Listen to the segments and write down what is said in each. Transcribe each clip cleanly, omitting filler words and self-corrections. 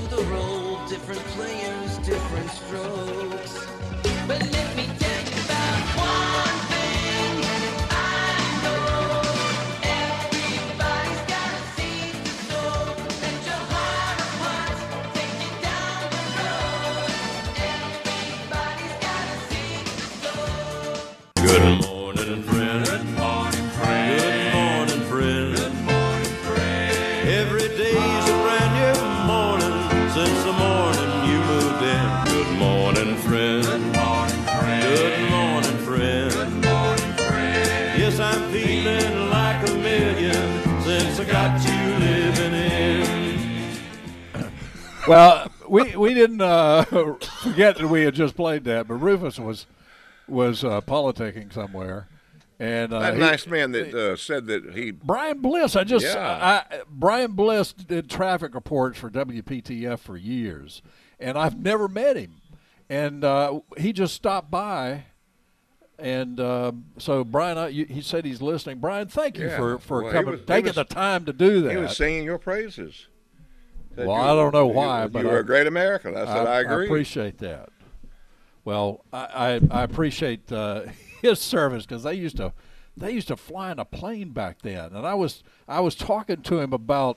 to the role, different players, different strokes. But let me tell you about one thing I know. Everybody's got a seed to sow. Let your heart of hearts take you down the road. Everybody's got a seed to sow. Good morning, friend. Good morning, friend. Good morning, friend. Good morning, friend. Every day's a brand new morning since the morning you moved in. Good morning, friend. Good morning, friend. Good morning, friend. Good morning, friend. Yes, I'm feeling like a million since I got you living in. Well, we didn't forget that we had just played that, but Rufus was politicking somewhere, and That nice man that said that he. Brian Bliss. Yeah. Brian Bliss did traffic reports for WPTF for years, and I've never met him, and he just stopped by. And so, Brian, he said he's listening. Brian, thank you Yeah. for Well, coming, he taking was- the time to do that. He was singing your praises. Said Well, you- I don't know why, you, but you were a great American. I said I agree. I appreciate that. Well, I appreciate his service because they used to fly in a plane back then, and I was talking to him about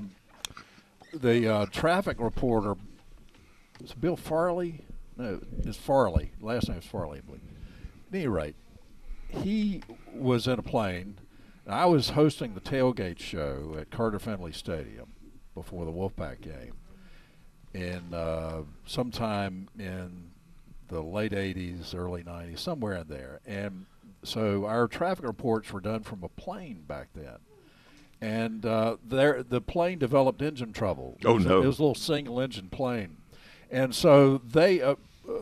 the traffic reporter. Is it Bill Farley? No, it's Farley. Last name is Farley, I believe. At any rate, he was in a plane, and I was hosting the tailgate show at Carter Finley Stadium before the Wolfpack game, in sometime in the late 80s, early 90s, somewhere in there. And so our traffic reports were done from a plane back then. And the plane developed engine trouble. Oh, no. It was a little single-engine plane. And so the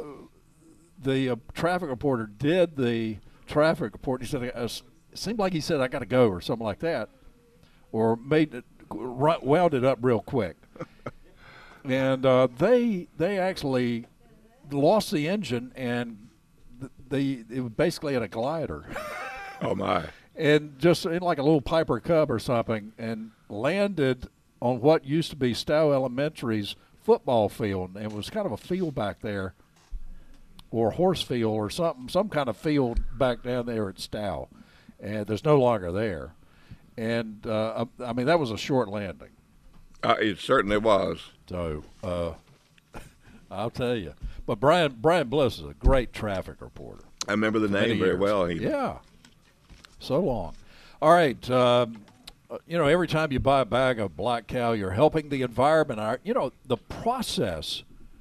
traffic reporter did the traffic report. He said, it seemed like he said, I got to go, or something like that, or wound it up real quick. And they actually lost the engine, and it was basically at a glider. Oh my! And just in like a little Piper Cub or something, and landed on what used to be Stowe Elementary's football field, and it was kind of a field back there, or horse field or something, some kind of field back down there at Stowe, and there's no longer there. And I mean, that was a short landing. It certainly was. So I'll tell you. But Brian Bliss is a great traffic reporter. I remember the Many name very years. well. Yeah. So long. All right. Every time you buy a bag of Black Cow, you're helping the environment. The process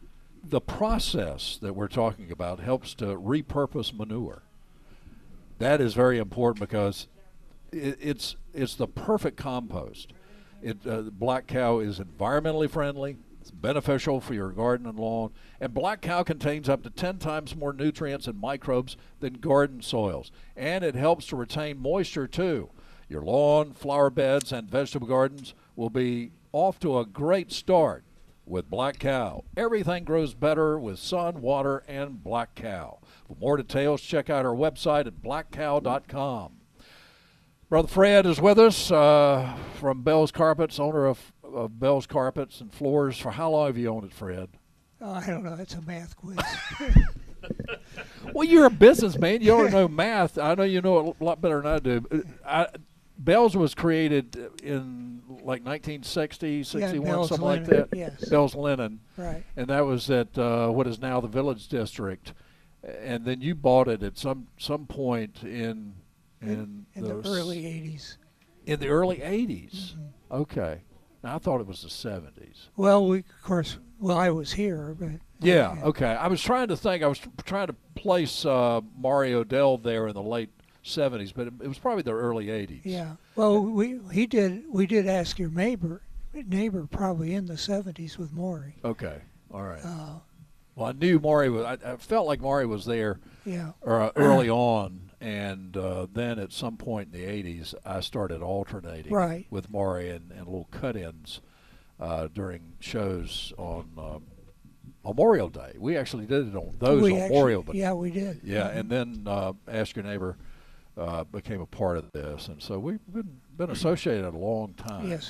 that we're talking about helps to repurpose manure. That is very important because it's the perfect compost. Black Cow is environmentally friendly. It's beneficial for your garden and lawn. And Black Cow contains up to 10 times more nutrients and microbes than garden soils. And it helps to retain moisture, too. Your lawn, flower beds, and vegetable gardens will be off to a great start with Black Cow. Everything grows better with sun, water, and Black Cow. For more details, check out our website at blackcow.com. Brother Fred is with us from Bell's Carpets, owner of Bell's Carpets and Floors. For how long have you owned it, Fred? I don't know. It's a math quiz. Well, you're a businessman. You ought to know math. I know you know it a lot better than I do. Bell's was created in like 1960, 61, Bell's something Linen, like that. yes. Bell's Linen. Right. And that was at what is now the Village District. And then you bought it at some point in the early 80s. In the early 80s? Mm-hmm. Okay. Now, I thought it was the 70s. Well, I was here, but Yeah, okay. I was trying to think. I was trying to place Mario Dell there in the late 70s, but it was probably the early 80s. yeah. Well, we did ask your neighbor probably in the 70s with Maury. Okay. All right. Well, I knew Maury was. I felt like Maury was there. Yeah. Early on, and then at some point in the 80s, I started alternating Right. with Maury and little cut-ins during shows on Memorial Day. We actually did it on those on Memorial Day. Yeah, we did. Yeah, and then Ask Your Neighbor became a part of this, and so we've been associated a long time. Yes.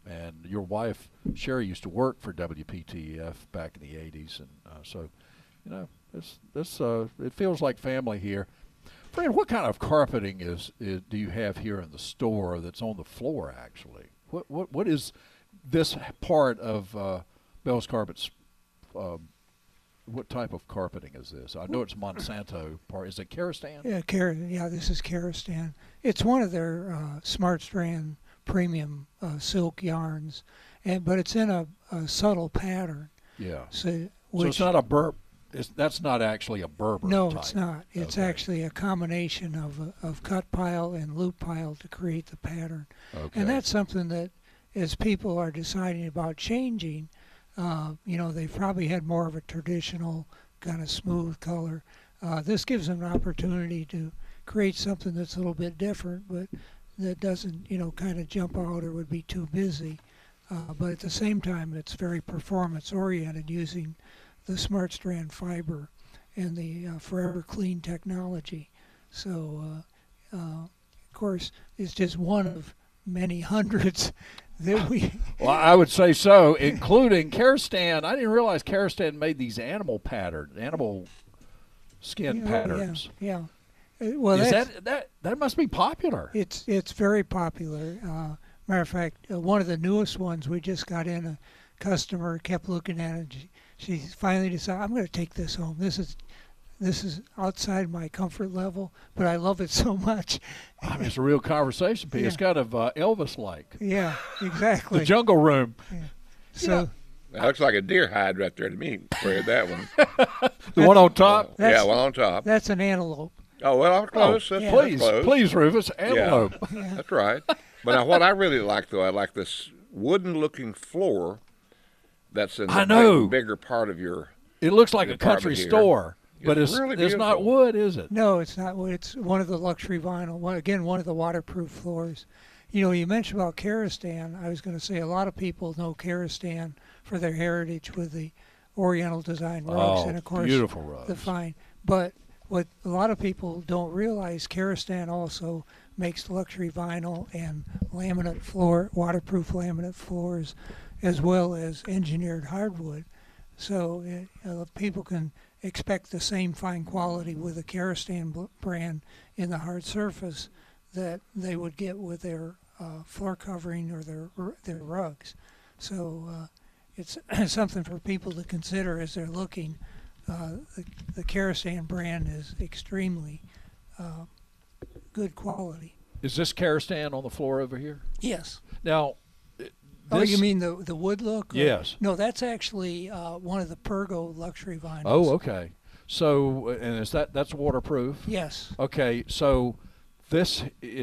And your wife Sherry used to work for WPTF back in the '80s, and so, you know, it feels like family here. Fred, what kind of carpeting do you have here in the store that's on the floor? Actually, what is this part of Bell's Carpets? What type of carpeting is this? I know it's Monsanto part. Is it Karastan? Yeah, this is Karastan. It's one of their Smart Strand premium silk yarns, but it's in a subtle pattern. Yeah. So it's not a burp. That's not actually a Berber. No, type. it's not. It's Okay. actually a combination of cut pile and loop pile to create the pattern. Okay. And that's something that, as people are deciding about changing, they probably had more of a traditional kind of smooth color. This gives them an opportunity to create something that's a little bit different, but that doesn't, kind of jump out or would be too busy. But at the same time, it's very performance oriented, using the Smart Strand fiber and the Forever Clean technology. So, of course, it's just one of many hundreds that we. Well, I would say so, including Karastan. I didn't realize Karastan made these animal skin patterns. Yeah. Well, Is that's, that must be popular? it's very popular. Matter of fact, one of the newest ones we just got in. A customer kept looking at it. And she finally decided, I'm going to take this home. This is outside my comfort level, but I love it so much. I mean, it's a real conversation piece. It's Yeah. kind of Elvis-like. Yeah, exactly. The Jungle Room. So That looks like a deer hide right there to me, Fred, that one. The one on top. Yeah, That's- one on top. that's an antelope. Oh, well, I'm close. Oh, That's please, close. please, Rufus, antelope. That's right. But now what I really like, though, I like this wooden-looking floor that's in I the know. bigger part of your. It looks like a Department country here. store, but It's it's really it's not beautiful. wood, is it? No, it's not. It's one of the luxury vinyl. One of the waterproof floors. You mentioned about Karastan. I was going to say a lot of people know Karastan for their heritage with the Oriental design rugs, Oh, and of course beautiful rugs. the fine. But what a lot of people don't realize, Karastan also makes luxury vinyl and waterproof laminate floors, as well as engineered hardwood. So people can expect the same fine quality with the Karastan brand in the hard surface that they would get with their floor covering or their rugs. So it's something for people to consider as they're looking. The Karastan brand is extremely good quality. Is this Karastan on the floor over here? Yes. Now, Oh, this- you mean the wood look? Or- Yes. No, that's actually one of the Pergo luxury vinyls. Oh, okay. So, and that's waterproof? Yes. Okay, so this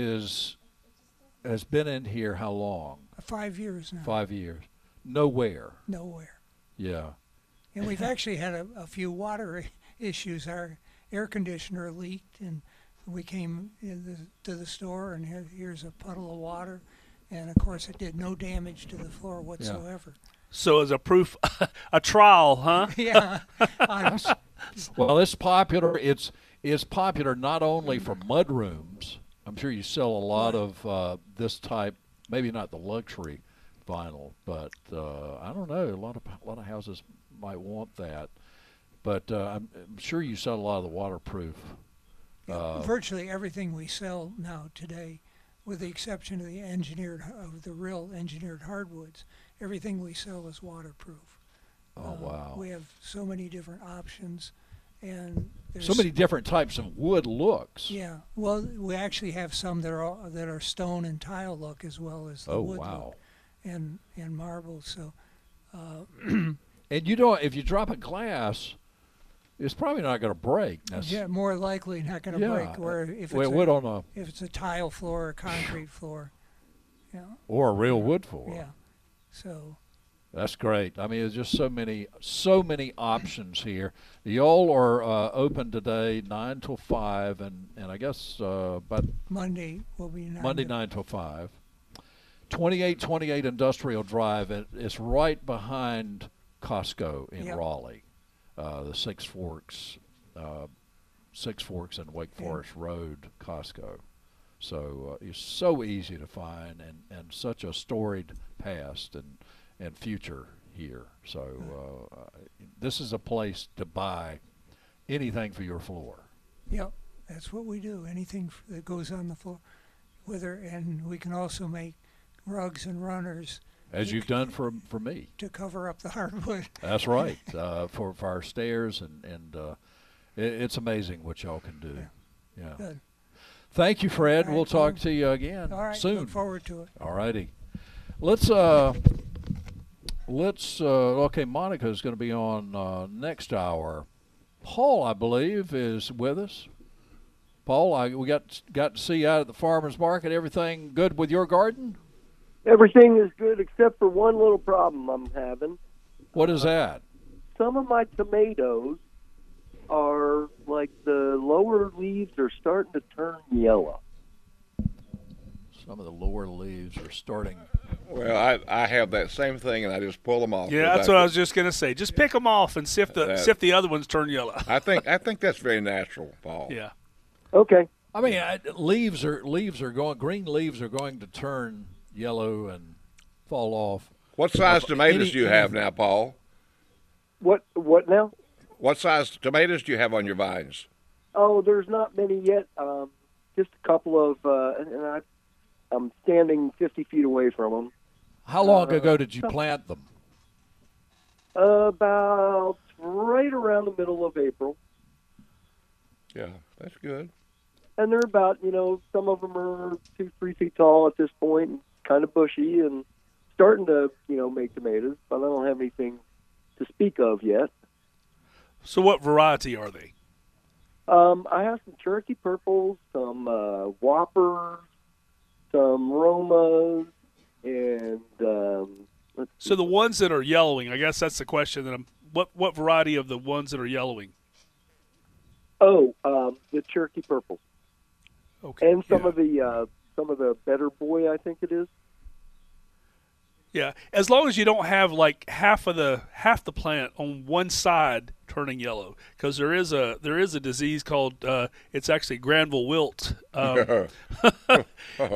has been in here how long? 5 years now. 5 years. Nowhere. Nowhere. Yeah. And we've actually had a few water issues. Our air conditioner leaked, and we came to the store, and here's a puddle of water. And, of course, it did no damage to the floor whatsoever. So as a proof, a trial, huh? Yeah. Well, it's popular. It's popular not only for mud rooms. I'm sure you sell a lot of this type. Maybe not the luxury vinyl, but I don't know. A lot of houses might want that. But I'm sure you sell a lot of the waterproof. Virtually everything we sell now today, with the exception of the real engineered hardwoods, everything we sell is waterproof. Oh wow! We have so many different options, and there's So many different types of wood looks. Yeah, well, we actually have some that are stone and tile look, as well as the Oh wood wow! look and marble. So And you don't. If you drop a glass, it's probably not going to break. yeah, more likely not going to break. Where if Well, it's it would on a if it's a tile floor or a concrete floor, or a real wood floor. yeah. So That's great. I mean, there's just so many options here. Y'all are open today, 9 till 5, and I guess but Monday will be Monday 9 till 5. 2828 Industrial Drive. It's right behind Costco in Yep. Raleigh, the Six Forks and Wake Forest Road Costco. So it's so easy to find, and such a storied past and future here. So this is a place to buy anything for your floor. Yep, that's what we do. Anything that goes on the floor, and we can also make rugs and runners As you've done for me. to cover up the hardwood. That's right. For our stairs, and it's amazing what y'all can do. Yeah. Good. Thank you, Fred. All right, We'll talk well, to you again All right, soon. look forward to it. All righty. Let's okay, Monica's going to be on next hour. Paul, I believe, is with us. Paul, we got to see you out at the farmer's market. Everything good with your garden? Everything is good except for one little problem I'm having. What is that? Some of my tomatoes are like the lower leaves are starting to turn yellow. Some of the lower leaves are starting. Well, I have that same thing, and I just pull them off. Yeah, that's what I was just going to say. Just pick them off and see if the other ones turn yellow. I think that's very natural, Paul. Yeah. Okay. I mean, leaves are going. Green leaves are going to turn yellow and fall off. What size tomatoes do you have now, Paul? What now? What size tomatoes do you have on your vines? Oh, there's not many yet. Just a couple of, and I'm standing 50 feet away from them. How long ago did you plant them? About right around the middle of April. Yeah, that's good. And they're about, some of them are 2-3 feet tall at this point, and kind of bushy, and starting to, make tomatoes, but I don't have anything to speak of yet. So what variety are they? I have some Cherokee Purples, some Whoppers, some Romas, and So the ones that are yellowing, I guess that's the question. What variety of the ones that are yellowing? the Cherokee Purples. Okay. And some of the Better Boy, I think it is. Yeah, as long as you don't have like half the plant on one side turning yellow, because there is a disease called it's actually Granville wilt that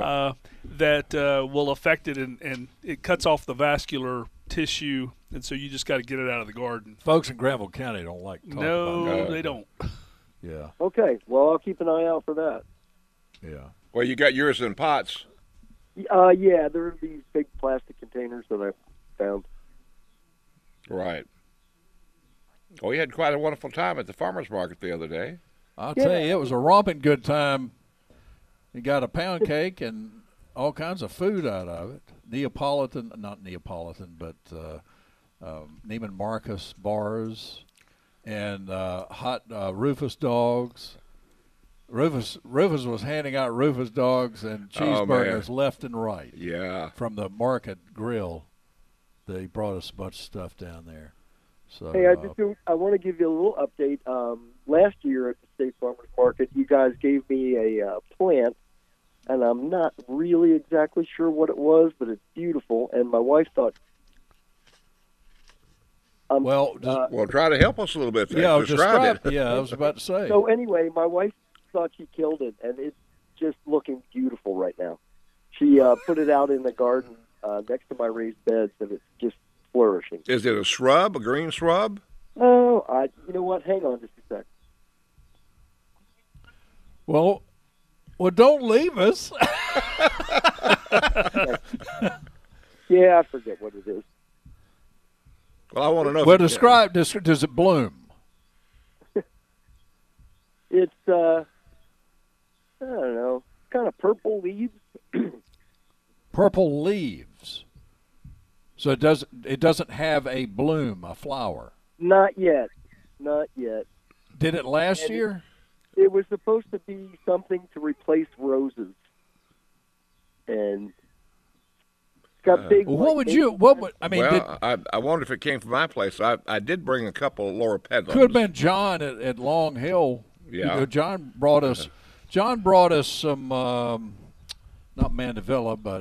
will affect it, and it cuts off the vascular tissue, and so you just got to get it out of the garden. Folks in Granville County don't like talking No, about that. they don't. Yeah, Okay, well, I'll keep an eye out for that. yeah. Well, you got yours in pots. Yeah, there are these big plastic containers that I found. Right. Oh, we had quite a wonderful time at the farmer's market the other day. I'll tell you, it was a romping good time. You got a pound cake and all kinds of food out of it. Not Neapolitan, but Neiman Marcus bars and hot Rufus dogs. Rufus was handing out Rufus dogs and cheeseburgers left and right. Yeah. From the market grill. They brought us a bunch of stuff down there. So Hey, I want to give you a little update. Last year at the State Farmers Market, you guys gave me a plant, and I'm not really exactly sure what it was, but it's beautiful. And my wife thought, well, try to help us a little bit. yeah, Describe it. Yeah, I was about to say. So anyway, my wife thought she killed it, and it's just looking beautiful right now. She put it out in the garden next to my raised beds, and it's just flourishing. Is it a shrub, a green shrub? Oh, you know what? Hang on just a sec. Well, don't leave us. Yeah, I forget what it is. Well, I want to know. Well, describe. Does it bloom? It's I don't know, kind of purple leaves. Purple leaves. So it doesn't have a bloom, a flower. Not yet. Not yet. Did it last year? It was supposed to be something to replace roses. And it's got big. Well, I mean, Well, I wonder if it came from my place. I did bring a couple of Laura Pedlums. could have been John at Long Hill. Yeah. You know, John brought us some, not Mandevilla, but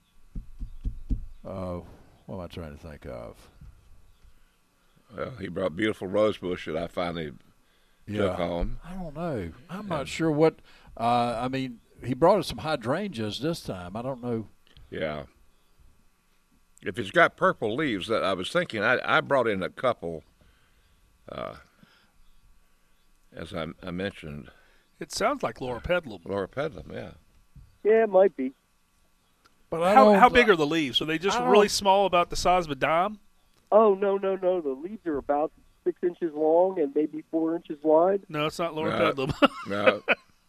what am I trying to think of? Well, he brought beautiful rosebush that I finally took home. I don't know. I'm not sure what. I mean, he brought us some hydrangeas this time. I don't know. Yeah. If it's got purple leaves, that I was thinking, I brought in a couple, as I mentioned, It sounds like Laura Pedlam. Laura Pedlam, yeah. Yeah, it might be. But I How don't- big are the leaves? Are they just I really don't- small, about the size of a dime? Oh, no. The leaves are about 6 inches long and maybe 4 inches wide. No, it's not Laura No. Pedlam. No.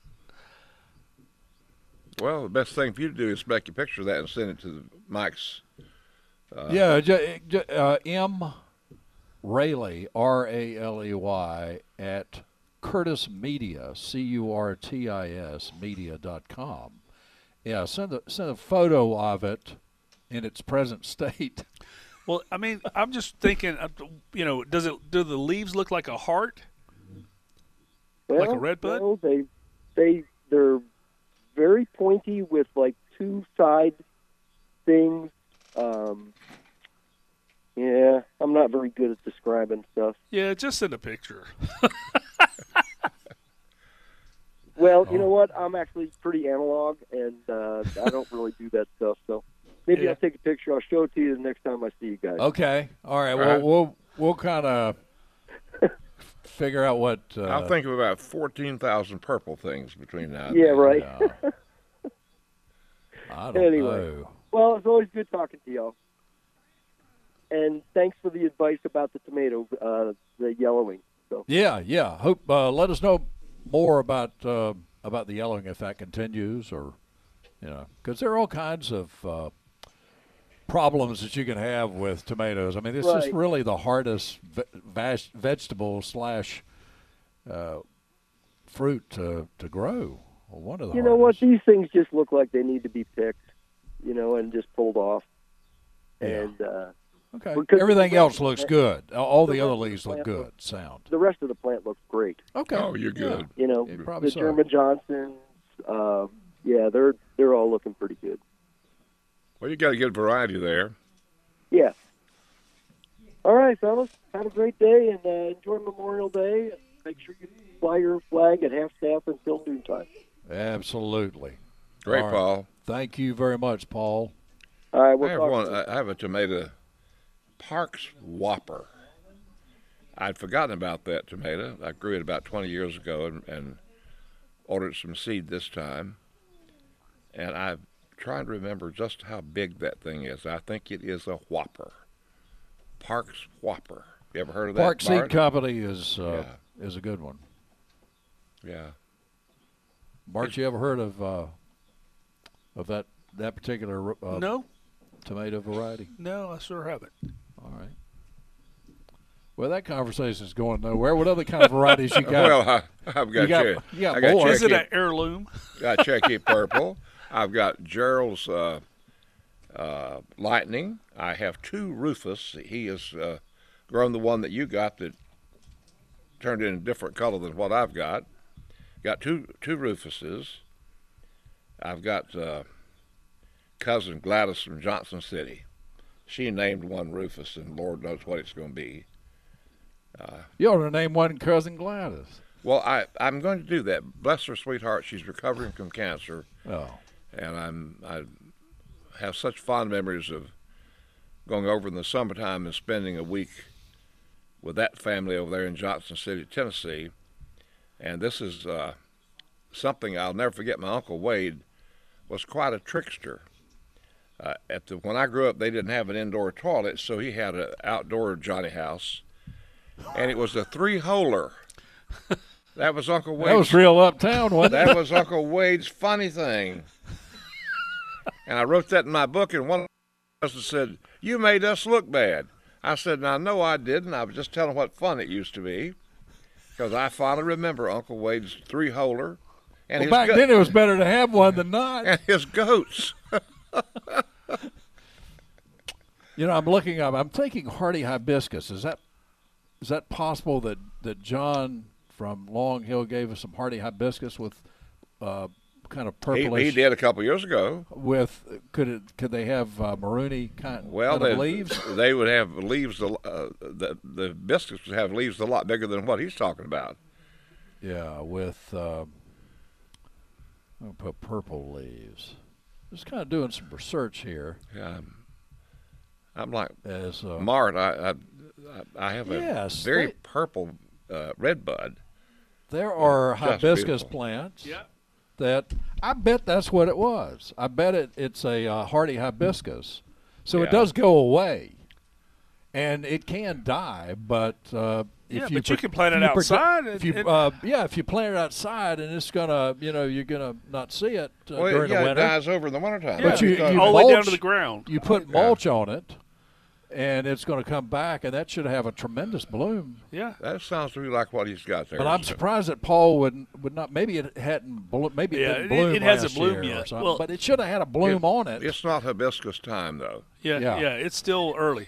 Well, the best thing for you to do is make a picture of that and send it to Mike's. Yeah, M. Raley, Raley, at Curtis Media, CURTIS media.com. Yeah, send a photo of in its present state. Well, I mean, I'm just thinking, do the leaves look like a heart? Well, Like a redbud? No, they're very pointy with like two side things. Yeah, I'm not very good at describing stuff. Yeah, just send a picture. Well, you know what? I'm actually pretty analog, and I don't really do that stuff. So maybe Yeah. I'll take a picture. I'll show it to you the next time I see you guys. Okay, all right. Right. Well, we'll kind of figure out what. I'll think of about 14,000 purple things between now and Yeah, then. right. I don't Anyway. know. Well, it's always good talking to y'all. And thanks for the advice about the tomato, the yellowing. So Yeah. Hope let us know more about the yellowing if that continues, or because there are all kinds of problems that you can have with tomatoes. I mean, it's just Right. really the hardest vegetable / fruit to grow. Well, one of the you know what? hardest. These things just look like they need to be picked, and just pulled off. Yeah. And Okay. because Everything the else rest- looks good. All the the other rest of the leaves look plant good. Sound. the rest of the plant looks great. Okay. Oh, you're good. Yeah, probably The so. German Johnsons, yeah, they're all looking pretty good. Well, you got a good variety there. Yeah. All right, fellas. Have a great day and enjoy Memorial Day. And make sure you fly your flag at half staff until noontime. Absolutely. Great, All right. Paul. Thank you very much, Paul. All right, we'll I have talk one. soon. I have a tomato, Parks Whopper. I'd forgotten about that tomato. I grew it about 20 years ago and ordered some seed this time. And I'm trying to remember just how big that thing is. I think it is a Whopper. Parks Whopper. You ever heard of that? Park Seed Bart? Company is Yeah. a good one. Yeah. Bart, you ever heard of that particular No, tomato variety? I sure haven't. All right. Well, that conversation is going nowhere. What other kind of varieties you got? Well, I've got, you got I got more. Is it Cherokee- an heirloom? got Cherokee Purple. I've got Gerald's Lightning. I have two Rufus. He has grown the one that you got that turned in a different color than what I've got. Got two Rufuses. I've got cousin Gladys from Johnson City. She named one Rufus, and Lord knows what it's going to be. You ought to name one Cousin Gladys. Well, I'm going to do that. Bless her sweetheart. She's recovering from cancer. Oh, And I have such fond memories of going over in the summertime and spending a week with that family over there in Johnson City, Tennessee. And this is something I'll never forget. My Uncle Wade was quite a trickster. When I grew up, they didn't have an indoor toilet, so he had an outdoor Johnny house, and it was a 3-holer. That was Uncle Wade's. that was real uptown, wasn't it? That was Uncle Wade's funny thing. And I wrote that in my book, and one person said, "You made us look bad." I said, "Now, no, I didn't. I was just telling what fun it used to be." Because I finally remember Uncle Wade's 3-holer and, Well, back then it was better to have one than not. and his goats. I'm looking up. I'm thinking hardy hibiscus. Is that possible that John from Long Hill gave us some hardy hibiscus with kind of purplish? He did a couple years ago. With could they have maroony kind Well, of leaves? they would have leaves. The biscuits would have leaves a lot bigger than what he's talking about. Yeah, with I'll put purple leaves. Just kind of doing some research here. Yeah, I'm like As Mart. I have Yes, a very they- purple red bud. there are just hibiscus beautiful. plants Yeah. that I bet that's what it was. I bet it's a hardy hibiscus, so it Yeah. does go away, and it can die. But Yeah, if you but you pro- can plant if it you prote- outside If and- you if you plant it outside, and it's gonna you're gonna not see it Well, during yeah, the it winter. dies over in the wintertime. But you all the way down mulch- to the ground. You put Yeah. mulch on it, and it's going to come back, and that should have a tremendous bloom. Yeah. That sounds to me like what he's got there. But I'm surprised that Paul would not. Maybe it hadn't. Maybe it Yeah, didn't it- bloom it hasn't last bloomed year or yet. something. Well- but it should have had a bloom on it. It's not hibiscus time though. Yeah, Yeah. yeah, it's still early.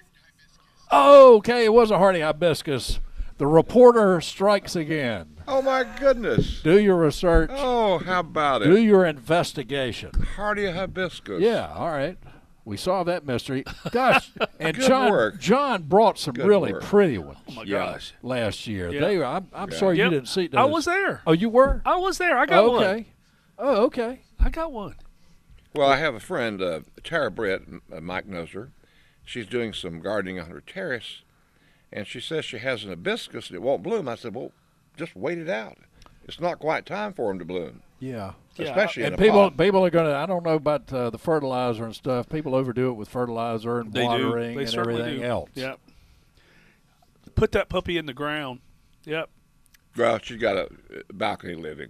Oh, okay. It was a hardy hibiscus. The reporter strikes again. Oh my goodness! Do your research. Oh, how about Do it? your investigation. Hardy hibiscus. Yeah. All right. We solved that mystery. Gosh, and Good John work. John brought some Good really work. pretty ones Oh my Yeah. gosh. last year. Yeah. They. I'm Yeah. sorry Yep. you didn't see those. I was there. Oh, you were. I was there. I got one. Okay. Oh, okay. I got one. Well, I have a friend, Tara Britt, Mike knows her. She's doing some gardening on her terrace, and she says she has an hibiscus and it won't bloom. I said, well, just wait it out. It's not quite time for them to bloom, Yeah. Yeah, especially in And a people pot. are going to. I don't know about the fertilizer and stuff. People overdo it with fertilizer and They do. watering They and certainly everything do. else. Yep. Put that puppy in the ground. Yep. Well, she's got a balcony living,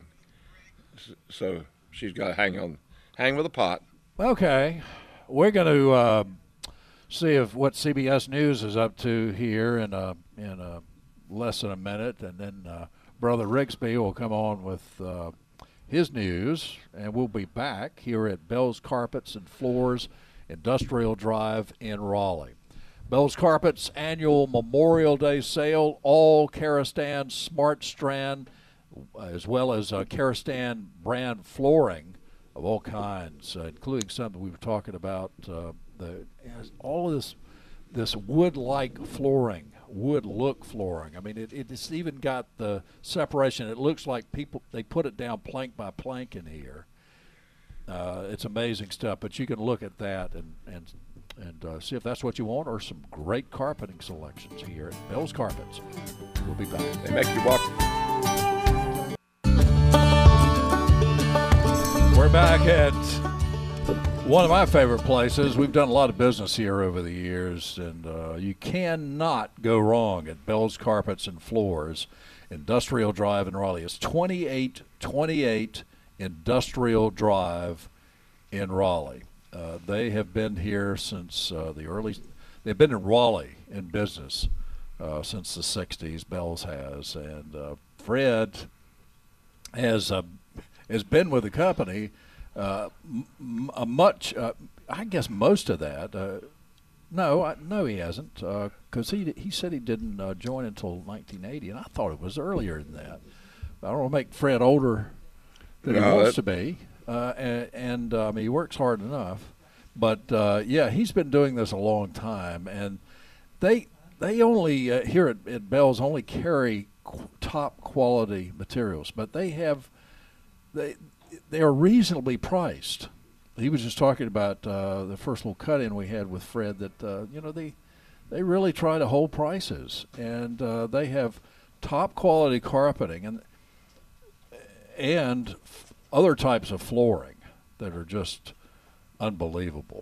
so she's got to hang with a pot. Okay, we're going to see if what CBS News is up to here in less than a minute, and then Brother Rigsby will come on with his news, and we'll be back here at Bell's Carpets and Floors, Industrial Drive in Raleigh. Bell's Carpets annual Memorial Day sale, all Karastan Smart Strand, as well as Karastan brand flooring of all kinds, including something we were talking about, all of this wood-like flooring, wood-look flooring. I mean, it's even got the separation. It looks like they put it down plank by plank in here. It's amazing stuff, but you can look at that and see if that's what you want, or some great carpeting selections here at Bell's Carpets. We'll be back. They make you walk. We're back at one of my favorite places. We've done a lot of business here over the years, and you cannot go wrong at Bell's Carpets and Floors, Industrial Drive in Raleigh. It's 2828 Industrial Drive in Raleigh. They have been here since they've been in Raleigh in business since the 60s, Bell's has. And Fred has been with the company I guess most of that. No, he hasn't, because he said he didn't join until 1980, and I thought it was earlier than that. I don't want to make Fred older than he wants to be, and he works hard enough. But yeah, he's been doing this a long time, and they only here at Bell's only carry top quality materials, but they are reasonably priced. He was just talking about the first little cut-in we had with Fred that they really try to hold prices, and they have top quality carpeting and other types of flooring that are just unbelievable.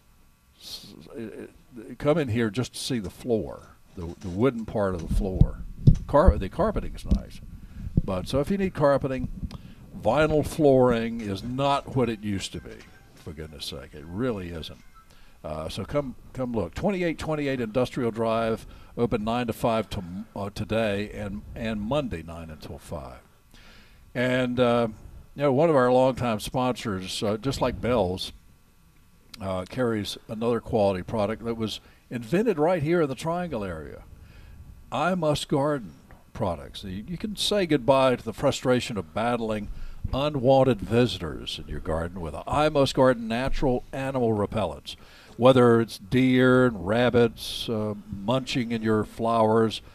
Come in here just to see the floor, the wooden part of the floor. The carpeting is nice, but so if you need carpeting, vinyl flooring is not what it used to be. For goodness sake, it really isn't. So come look. 2828 Industrial Drive, open 9 to 5 today, and Monday 9 until 5. And one of our longtime sponsors, just like Bell's, carries another quality product that was invented right here in the Triangle area. I Must Garden products. You can say goodbye to the frustration of battling unwanted visitors in your garden with I Must Garden natural animal repellents. Whether it's deer and rabbits munching in your flowers,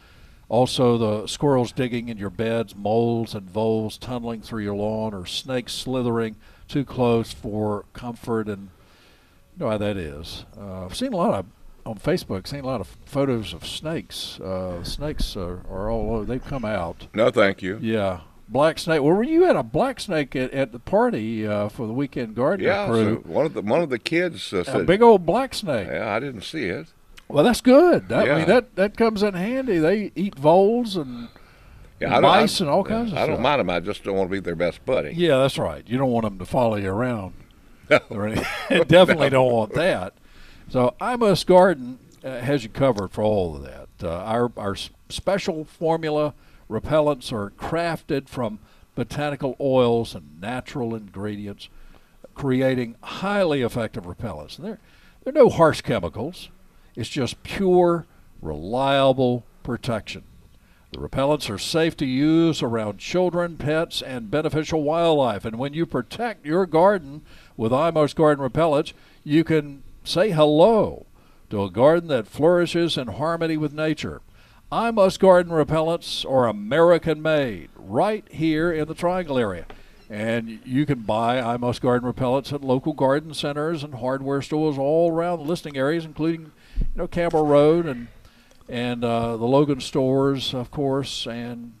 Also, the squirrels digging in your beds, moles and voles tunneling through your lawn, or snakes slithering too close for comfort. And you know how that is. I've seen a lot of, on Facebook, seen a lot of photos of snakes. Snakes are all over. They've come out. No, thank you. Yeah. Black snake. Well, you had a black snake at the party for the weekend gardener Yeah, crew. so one of the kids A said, big old black snake. "Yeah, I didn't see it." Well, that's good. I mean, Yeah. that comes in handy. They eat voles and Yeah, I mice and all kinds of I don't stuff. mind them. I just don't want to be their best buddy. Yeah, that's right. You don't want them to follow you around. Or anything. Definitely don't want that. So I Must Garden has you covered for all of that. Our special formula repellents are crafted from botanical oils and natural ingredients, creating highly effective repellents. And there are no harsh chemicals. It's just pure, reliable protection. The repellents are safe to use around children, pets, and beneficial wildlife. And when you protect your garden with iMost Garden repellents, you can say hello to a garden that flourishes in harmony with nature. iMost Garden repellents are American-made, right here in the Triangle area. And you can buy iMost Garden repellents at local garden centers and hardware stores all around the listing areas, including, Campbell Road and the Logan stores, of course, and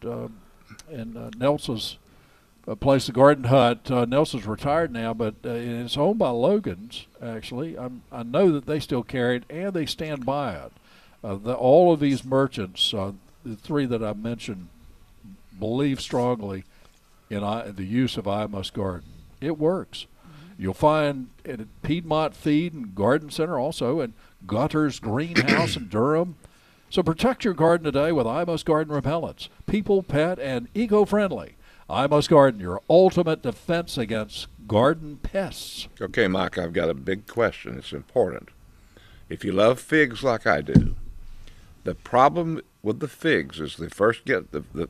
Nelson's place, the Garden Hut. Nelson's retired now, but it's owned by Logan's, actually. I know that they still carry it, and they stand by it. All of these merchants, the three that I mentioned, believe strongly in the use of iMost Garden. It works. You'll find it at Piedmont Feed and Garden Center also, and Gutter's Greenhouse in Durham. So protect your garden today with iMost Garden repellents. People, pet, and eco-friendly. iMost Garden, your ultimate defense against garden pests. Okay, Mike, I've got a big question. It's important. If you love figs like I do, the problem with the figs is they first get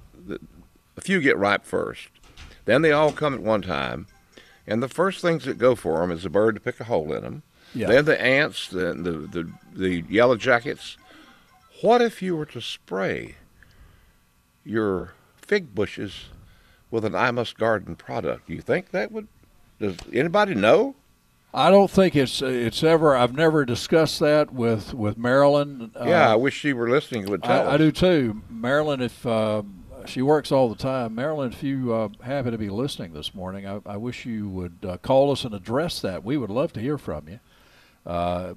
a few get ripe first. Then they all come at one time. And the first things that go for them is a bird to pick a hole in them. Yeah. Then the ants, the yellow jackets. What if you were to spray your fig bushes with an iMost Garden product? Do you think that would? Does anybody know? I don't think it's ever. I've never discussed that with Marilyn. Yeah, I wish she were listening. Would tell us. I do too, Marilyn. If she works all the time, Marilyn, if you happen to be listening this morning, I wish you would call us and address that. We would love to hear from you. Well,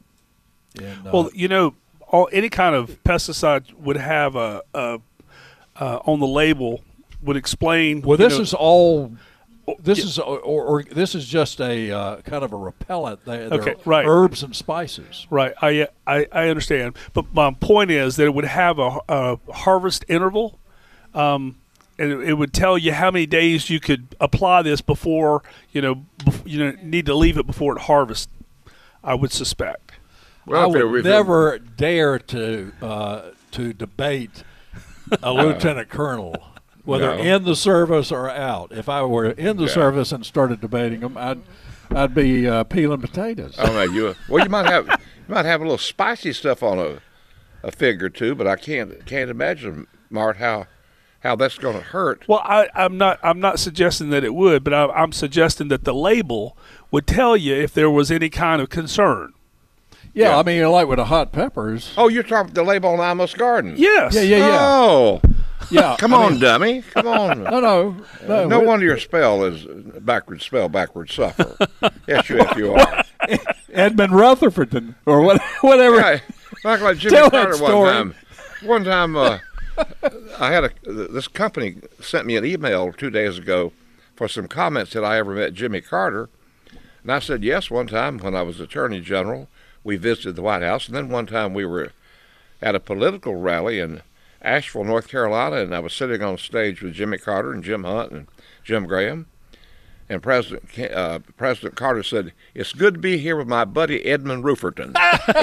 any kind of pesticide would have a on the label would explain. Well, this is all. This is or this is just a kind of a repellent. They're Okay, right. Herbs and spices. Right, I understand, but my point is that it would have a harvest interval, and it would tell you how many days you could apply this before need to leave it before it harvests. I would suspect. I would never dare to debate a lieutenant colonel, whether in the service or out. If I were in the service and started debating them, I'd be peeling potatoes. Oh no, you might have a little spicy stuff on a fig or two, but I can't imagine, Mart, how that's going to hurt. Well, I'm not suggesting that it would, but I'm suggesting that the label would tell you if there was any kind of concern. Yeah, I mean, like with the hot peppers. Oh, you're talking about the label on iMost Garden? Yes. Yeah. Oh, Yeah. come on, dummy. Come on. No. Wonder your spell is backward suffer. Yes, you are. Edmund Rutherford or whatever. Yeah, like Jimmy Tell that Carter story. One time, I had this company sent me an email 2 days ago for some comments that I ever met Jimmy Carter, and I said yes. One time when I was Attorney General, we visited the White House, and then one time we were at a political rally in Asheville, North Carolina, and I was sitting on stage with Jimmy Carter and Jim Hunt and Jim Graham, and President Carter said, "It's good to be here with my buddy Edmund Rooferton."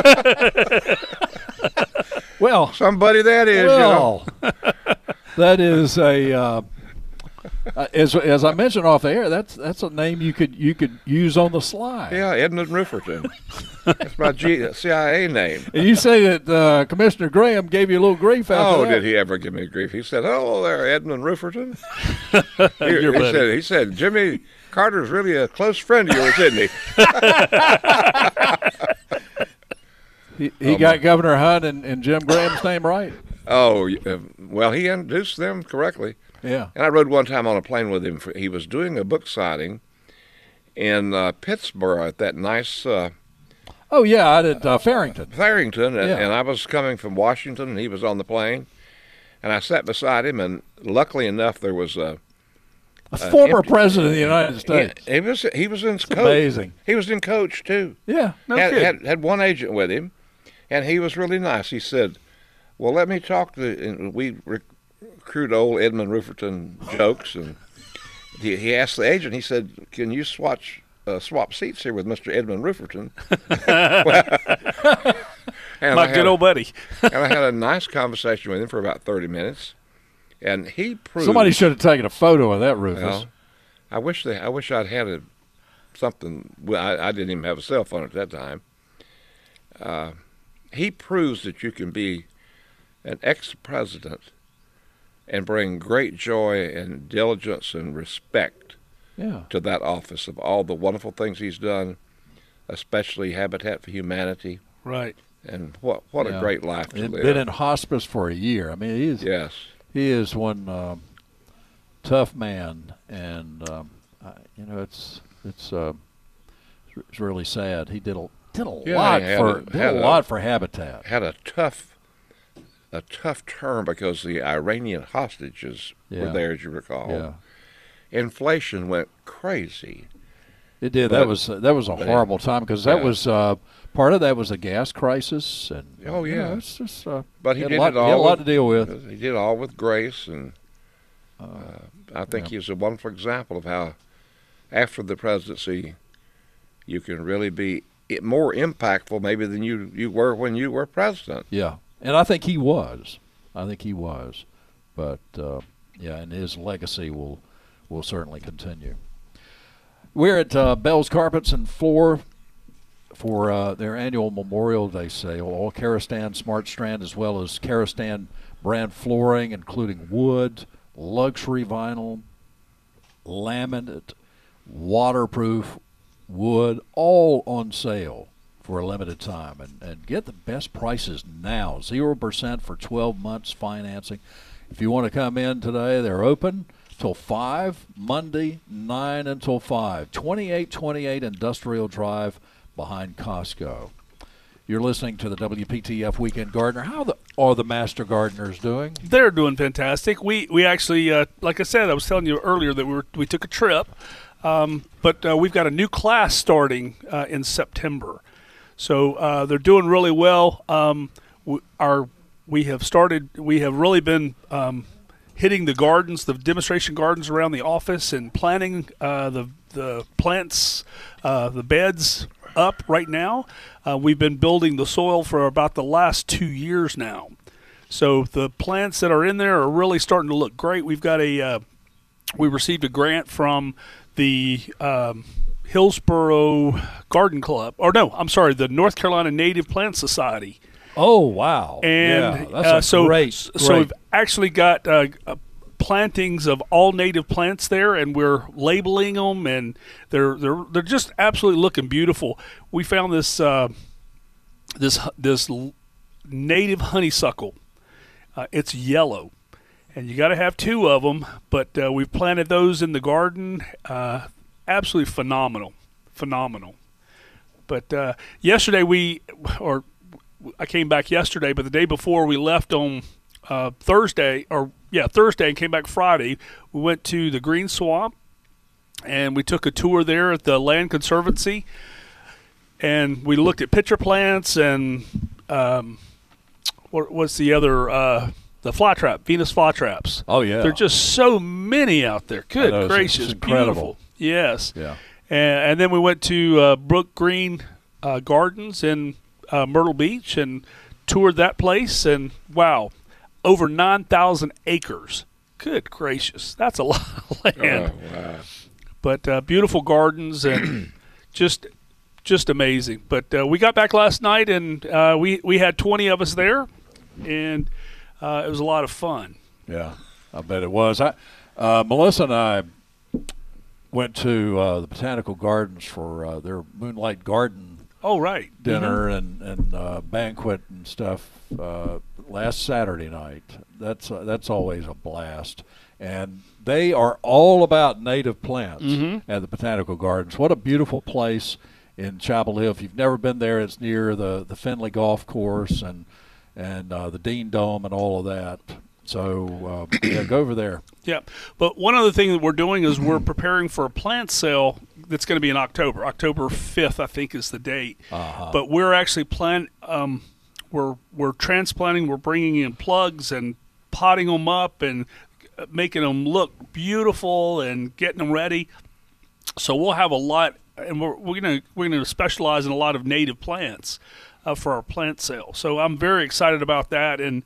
Well, Somebody that is, that is a as I mentioned off the air. That's a name you could use on the sly. Yeah, Edmund Rooferton. That's my CIA name. And you say that Commissioner Graham gave you a little grief after Oh, that? did he ever give me grief? He said, "Hello there, Edmund Rooferton." Your buddy. He said, Jimmy Carter's really a close friend of yours, isn't he? He got Governor Hunt and Jim Graham's name right. Oh, well, he introduced them correctly. Yeah. And I rode one time on a plane with him. He was doing a book signing in Pittsburgh at that nice Oh, yeah, I did Farrington. Farrington, Yeah. and I was coming from Washington, and he was on the plane. And I sat beside him, and luckily enough, there was A former empty- president of the United States. he was in coach. Amazing. He was in coach too. Yeah. No had, kidding. had one agent with him, and he was really nice. He said, "Well, let me talk to." And we recruit old Edmund Rooferton jokes, and he asked the agent. He said, "Can you swap seats here with Mr. Edmund Rooferton?" And My good old buddy. and I had a nice conversation with him for about 30 minutes, and he proved. Somebody should have taken a photo of that, Rufus. Well, I wish I'd had something. Well, I didn't even have a cell phone at that time. He proves that you can be an ex-president and bring great joy and diligence and respect Yeah. to that office of all the wonderful things he's done, especially Habitat for Humanity. Right. And what Yeah. a great life to He'd live. been in hospice for a year. I mean, Yes. he is one tough man, and it's really sad. He did a Yeah, lot he had a a- lot for Habitat. Had a tough term because the Iranian hostages Yeah. were there, as you recall. Yeah, Inflation went crazy. it did. But- that was a horrible time because that Yeah. was part of that was a gas crisis, and Oh, yeah. it's just But he had did a lot, it all. he had a lot with- to deal with. He did all with grace, and I think yeah. he was a wonderful example of how, after the presidency, you can really be more impactful maybe than you were when you were president. Yeah, and I think he was. But yeah, and his legacy will certainly continue. We're at Bell's Carpets and Floor for their annual Memorial Day sale. All Karastan Smart Strand as well as Karastan brand flooring, including wood, luxury vinyl, laminate, waterproof wood, all on sale for a limited time. And get the best prices now. 0% for 12 months financing. If you want to come in today, they're open till 5, Monday, 9 until 5. 2828 Industrial Drive behind Costco. You're listening to the WPTF Weekend Gardener. How are the Master Gardeners doing? They're doing fantastic. We actually, like I said, I was telling you earlier that we took a trip, but we've got a new class starting in September. So they're doing really well. We have really been hitting the gardens, the demonstration gardens around the office, and planting the plants, the beds up right now. We've been building the soil for about the last 2 years now. So the plants that are in there are really starting to look great. We've got we received a grant from the Hillsboro Garden Club, the North Carolina Native Plant Society. Oh, wow. And yeah, that's a great. So we've actually got plantings of all native plants there, and we're labeling them, and they're just absolutely looking beautiful. We found this this native honeysuckle. It's yellow, and you got to have 2 of them. But we've planted those in the garden. Absolutely phenomenal. But yesterday I came back yesterday, but the day before we left on Thursday, and came back Friday. We went to the Green Swamp, and we took a tour there at the Land Conservancy, and we looked at pitcher plants and what's the other the flytrap, Venus flytraps. Oh, yeah. There are just so many out there. Good know, it's gracious, incredible. beautiful. Yes. Yeah. And then we went to Brook Green Gardens in Myrtle Beach and toured that place, and wow, over 9,000 acres. Good gracious, that's a lot of land. Oh, wow. But beautiful gardens and just just amazing. But we got back last night, and we had 20 of us there, and it was a lot of fun. Yeah, I bet it was. Melissa and I went to the Botanical Gardens for their Moonlight Garden Oh, right. dinner and banquet and stuff last Saturday night. That's always a blast. And they are all about native plants at the Botanical Gardens. What a beautiful place in Chapel Hill. If you've never been there, it's near the Findlay Golf Course and the Dean Dome and all of that. So, yeah, go over there. Yeah. But one other thing that we're doing is we're preparing for a plant sale that's going to be in October. October 5th, I think, is the date. But we're actually we're transplanting. We're bringing in plugs and potting them up and making them look beautiful and getting them ready. So we'll have a lot, and we're gonna specialize in a lot of native plants for our plant sale. So I'm very excited about that, and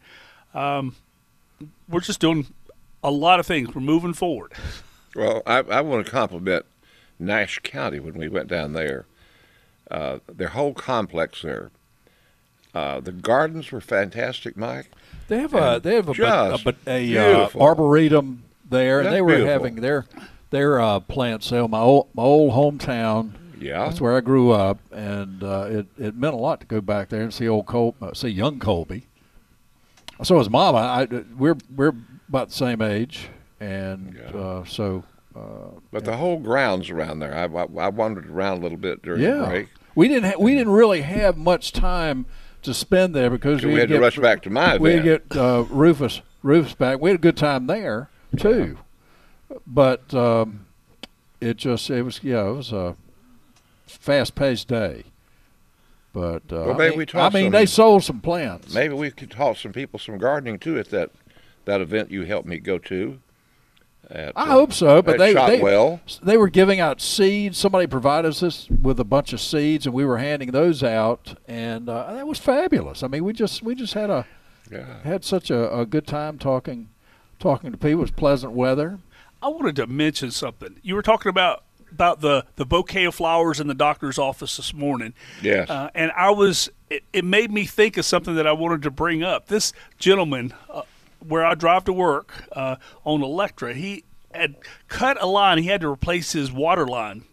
we're just doing a lot of things. We're moving forward. Well, I want to compliment Nash County when we went down there. Their whole complex there. The gardens were fantastic, Mike. They have a beautiful. arboretum there, and That's they were beautiful. having their plant sale. My old hometown. Yeah. That's where I grew up, and it meant a lot to go back there and see see young Colby. So was Mama. We're about the same age, and But the whole grounds around there, I wandered around a little bit during the break. we didn't really have much time to spend there because We had to rush back to my we event. had to get Rufus back. We had a good time there too, but it was a fast-paced day. But Well, maybe we taught some- they sold some plants. Maybe we could taught some people some gardening too at that event you helped me go to. I hope so, but at Shotwell. they were giving out seeds. Somebody provided us with a bunch of seeds, and we were handing those out, and that was fabulous. I mean, we just had such a good time talking to people. It was pleasant weather. I wanted to mention something. You were talking about the bouquet of flowers in the doctor's office this morning. Yes. And it made me think of something that I wanted to bring up. This gentleman, where I drive to work on Electra, he had cut a line. He had to replace his water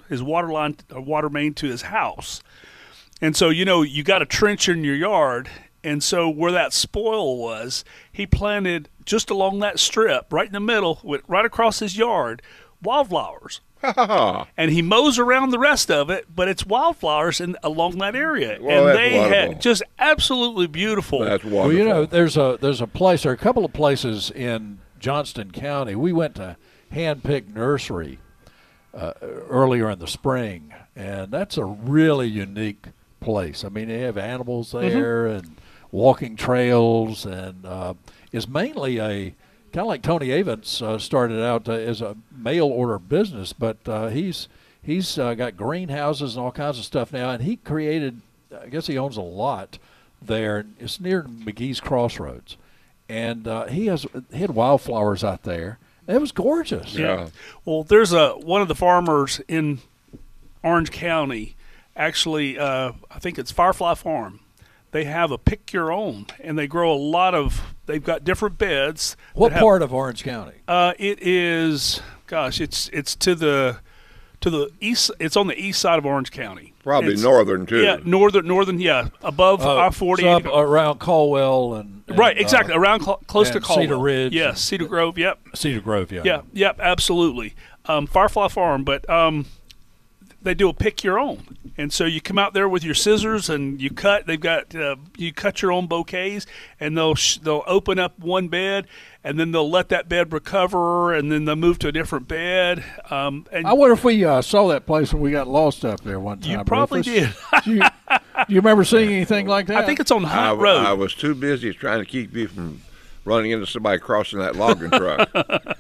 main to his house. And so, you got a trench in your yard. And so where that spoil was, he planted just along that strip, right in the middle, right across his yard, wildflowers. And he mows around the rest of it, but it's wildflowers along that area. Well, and that's they wonderful. had just absolutely beautiful. That's wonderful. Well, there's a place, or a couple of places in Johnston County. We went to Handpicked Nursery earlier in the spring, and that's a really unique place. I mean, they have animals there and walking trails, and it's mainly a kind of like Tony Avents started out as a mail order business, but he's got greenhouses and all kinds of stuff now, and he created, I guess he owns a lot there. It's near McGee's Crossroads, and he had wildflowers out there. It was gorgeous. Yeah. Well, there's one of the farmers in Orange County, actually, I think it's Firefly Farm. They have a pick your own, and they grow they've got different beds. What part of Orange County? It is, it's to the east. It's on the east side of Orange County. Probably It's- northern too. Yeah, northern. Yeah, above I-40. So up around Caldwell and right, exactly, around close to and Caldwell. Cedar Ridge. Yes, Cedar Grove. Yep. Cedar Grove, yeah. Yep, absolutely. Firefly Farm, but they do a pick your own, and so you come out there with your scissors and you cut. They've got you cut your own bouquets, and they'll open up one bed, and then they'll let that bed recover, and then they'll move to a different bed. And I wonder if we saw that place when we got lost up there one time. you probably Rufus. did. Do you remember seeing anything like that? I think it's on I Hunt Road. was too busy trying to keep you from running into somebody crossing that logging truck.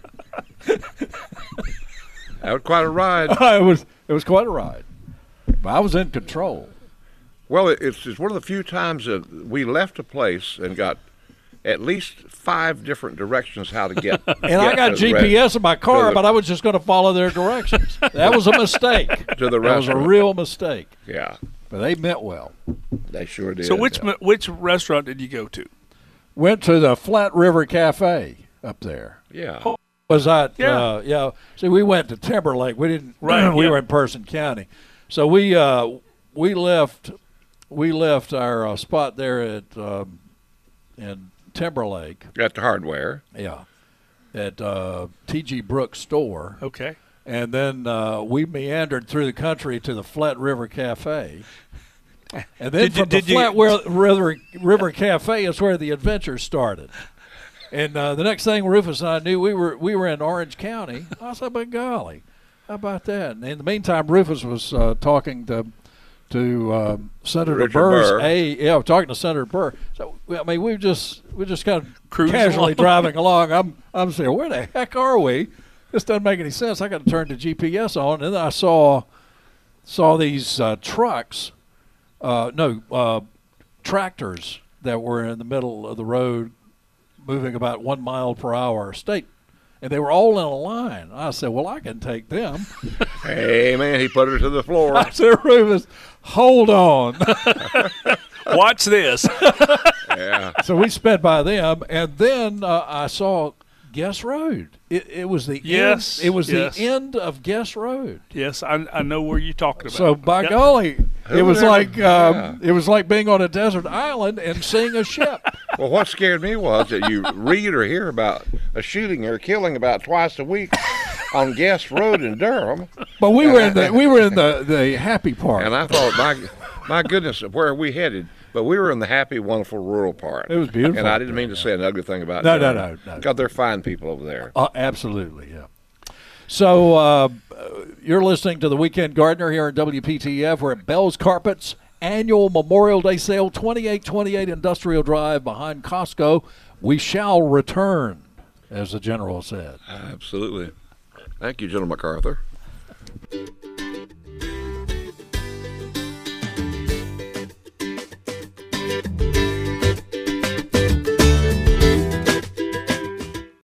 That was quite a ride. It was quite a ride. But I was in control. Well, it's one of the few times that we left a place and got at least 5 different directions how to get. And I got to the GPS in my car, the- but I was just going to follow their directions. That was a mistake. To the That was a restaurant. real mistake. Yeah. but they meant well. They sure did. So which restaurant did you go to? Went to the Flat River Cafe up there. Yeah. Was that? Yeah. Yeah. See, we went to Timberlake. We didn't. Right, we yeah. were in Person County, so we left our spot there at in Timberlake. At the hardware. Yeah. At T.G. Brooks store, Okay. and then we meandered through the country to the Flat River Cafe. And then from the Flat River Cafe is where the adventure started. And the next thing Rufus and I knew, we were in Orange County. I said, "By golly, how about that?" And in the meantime, Rufus was talking to Senator Richard Burr's Burr. talking to Senator Burr. So I mean, we're just kind of Cruising casually along. driving along. I'm saying, where the heck are we? This doesn't make any sense. I got to turn the GPS on, and then I saw these trucks. Tractors that were in the middle of the road moving about 1 mile per hour state, and they were all in a line. I said, well, I can take them. Hey, man, he put her to the floor. I said, Rufus, hold on. Watch this. Yeah. So we sped by them, and then I saw Guess Road. It was the Yes, end. It was yes. the end of Guess Road. Yes, I know where you're talking about. So by Yep. golly, it was ever- like yeah. it was like being on a desert island and seeing a ship. Well, what scared me was that you read or hear about a shooting or killing about twice a week on Guest Road in Durham, But we were in the happy part. and I thought, my goodness, where are we headed? But we were in the happy, wonderful rural part. It was beautiful. And I didn't mean to say an ugly thing about No. because they're fine people over there. Absolutely, yeah. So you're listening to the Weekend Gardener here at WPTF. We're at Bell's Carpets annual Memorial Day sale, 2828 Industrial Drive behind Costco. We shall return, as the general said. Absolutely. Thank you, General MacArthur.